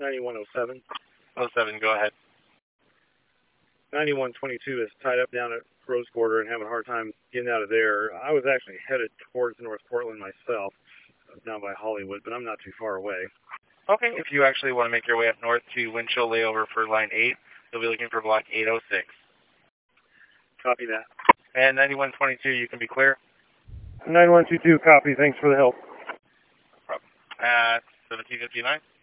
9107. 07, go ahead. 9122 is tied up down at Rose Quarter and having a hard time getting out of there. I was actually headed towards North Portland myself, down by Hollywood, but I'm not too far away. Okay, if you actually want to make your way up north to Winchell layover for line 8, you'll be looking for block 806. Copy that. And 9122, you can be clear? 9122, copy. Thanks for the help. No problem. At 1759?